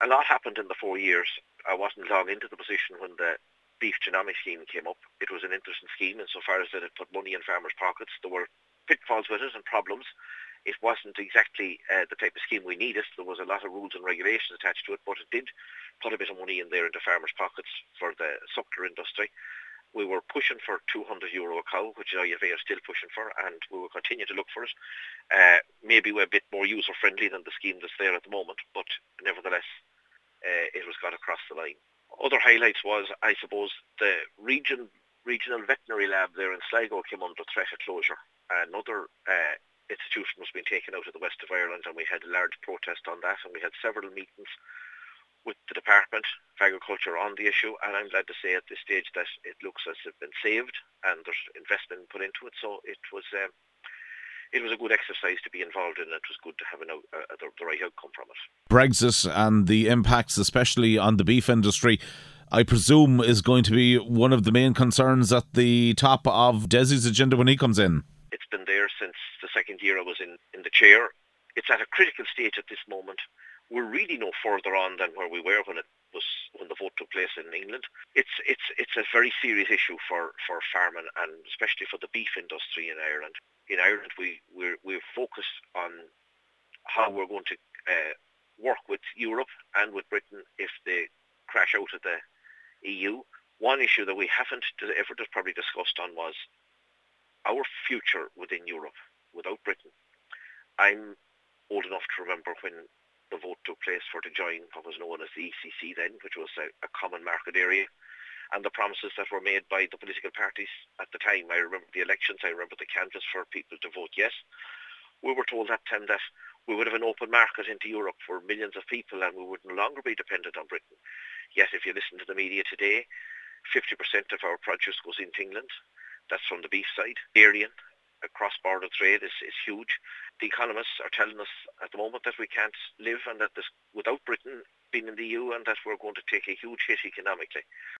A lot happened in the 4 years. I wasn't long into the position when the beef genomics scheme came up. It was an interesting scheme insofar as that it put money in farmers' pockets. There were pitfalls with it and problems. It wasn't exactly the type of scheme we needed. There was a lot of rules and regulations attached to it, but it did put a bit of money in there into farmers' pockets for the suckler industry. We were pushing for €200 a cow, which IFA are still pushing for, and we will continue to look for it. Maybe we're a bit more user-friendly than the scheme that's there at the moment, but nevertheless, it was got across the line. Other highlights was, I suppose, the regional veterinary lab there in Sligo came under threat of closure. Another institution was being taken out of the west of Ireland, and we had a large protest on that, and we had several meetings with the Department of Agriculture on the issue, and I'm glad to say at this stage that it looks as if it's been saved and there's investment put into it. So it was a good exercise to be involved in. It was good to have the right outcome from it. Brexit and the impacts, especially on the beef industry, I presume is going to be one of the main concerns at the top of Desi's agenda when he comes in. It's been there since the second year I was in the chair. It's at a critical stage at this moment. We're really no further on than where we were when the vote took place in England. It's a very serious issue for farming, and especially for the beef industry in Ireland. In Ireland, we're focused on how we're going to work with Europe and with Britain if they crash out of the EU. One issue that we haven't ever probably discussed on was our future within Europe without Britain. I'm old enough to remember when the vote took place to join what was known as the ECC then, which was a common market area, and the promises that were made by the political parties at the time. I remember the elections, I remember the canvass for people to vote yes. We were told that time that we would have an open market into Europe for millions of people and we would no longer be dependent on Britain. Yet if you listen to the media today, 50% of our produce goes into England. That's from the beef side. Dairying, cross-border trade is huge. The economists are telling us at the moment that we can't live and that without Britain being in the EU, and that we're going to take a huge hit economically.